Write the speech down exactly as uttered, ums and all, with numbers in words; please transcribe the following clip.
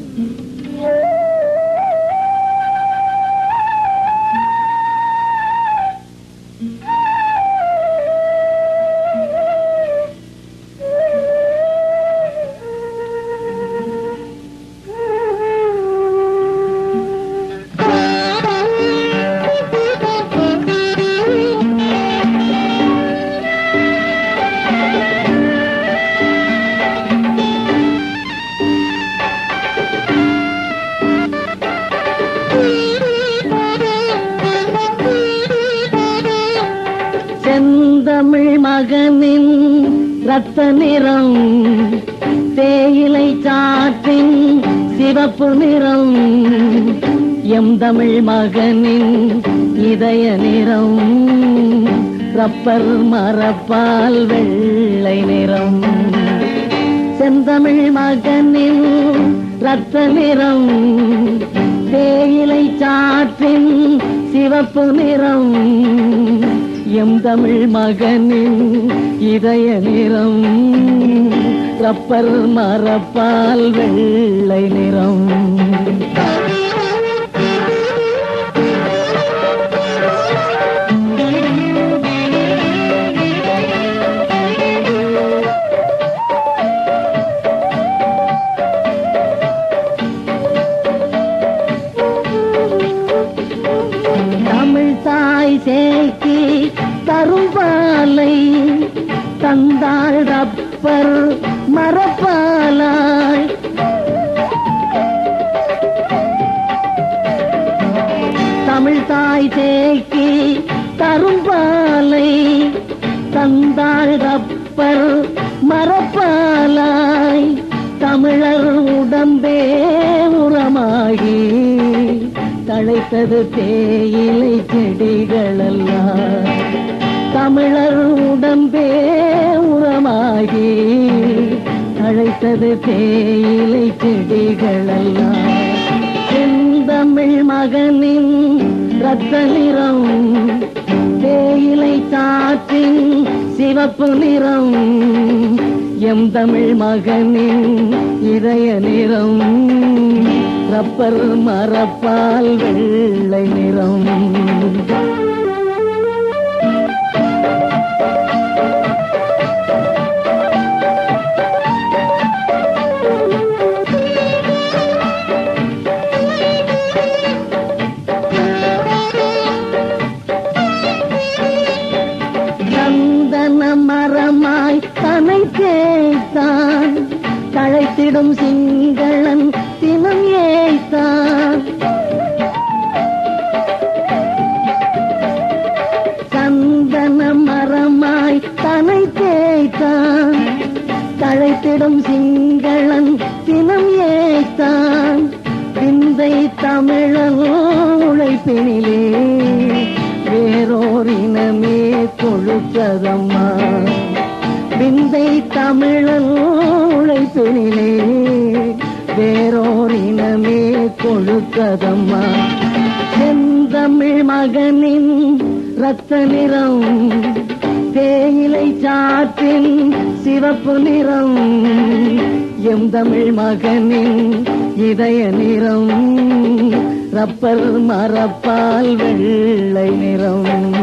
செந்தமிழ் மகனின் ரத்த நிறம், தேயிலை சாற்றின் சிவப்பு நிறம், எம் தமிழ் மகனின் இதய நிறம், ரப்பர் மரப்பால் வெள்ளை நிறம். செந்தமிழ் மகனின் ரத்த நிறம், தேயிலை சாற்றின் சிவப்பு நிறம், எம் தமிழ் மகனின் இதய நிறம், ரப்பர் மரப்பால் வெள்ளை நிறம். தமிழ் தாய் சேக்கி தரும்பாலை தந்தாள் ரப்பர் மரப்பாலாய். தமிழ் தாய் சேக்கி தரும்பாலை தந்தாள் ரப்பர் மரப்பாலாய். தமிழர் உடம்பே உரமாகி தழைத்தது தேயிலை செடிகளெல்லாம். தமிழர் உடம்பே உரமாகி தழைத்தது தேயிலை செடிகளெல்லாம். செந்தமிழ் மகனின் ரத்த நிறம், தேயிலை சாற்றின் சிவப்பு நிறம், எம் தமிழ் மகனின் இதய நிறம், ரப்பர் மரப்பால் வெள்ளை நிறம். சந்தன மரமாய் தனை கேட்டான், தழைத்திடும் சிங்களன் தினம் ஏய்த்தான். சந்தன மரமாய் தனை தேய்த்தான், தழைத்திடும் சிங்களன் தினம் ஏய்த்தான். விந்தை தமிழன் உழைப்பினிலே வேறோர் இனமே கொழுத்ததம்மா. விந்தை தமிழன் உழைப்பினிலே வேறோர் இனமே கொழுத்ததம்மா. செந்தமிழ் மகனின் ரத்த நிறம், தேயிலை சாற்றின் சிவப்பு நிறம், எம் தமிழ் மகனின் இதய நிறம், ரப்பர் மரப்பால் வெள்ளை நிறம்.